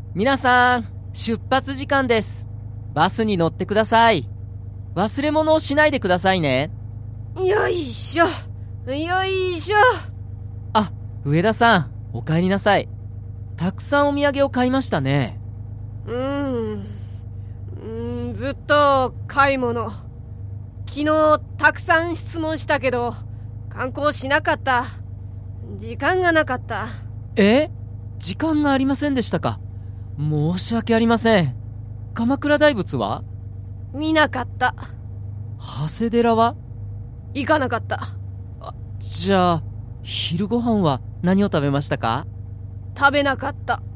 皆さん、出発時間です。バスに乗ってください。忘れ物をしないでくださいね。 よいしょ、よいしょ。 あ、上田さん、お帰りなさい。たくさんお土産を買いましたね。 ずっと買い物。昨日たくさん質問したけど観光しなかった。時間がなかった。 時間がありませんでしたか。申し訳ありません。鎌倉大仏は？ 見なかった。 長谷寺は？ 行かなかった。 じゃあ昼ご飯は何を食べましたか？ 食べなかった。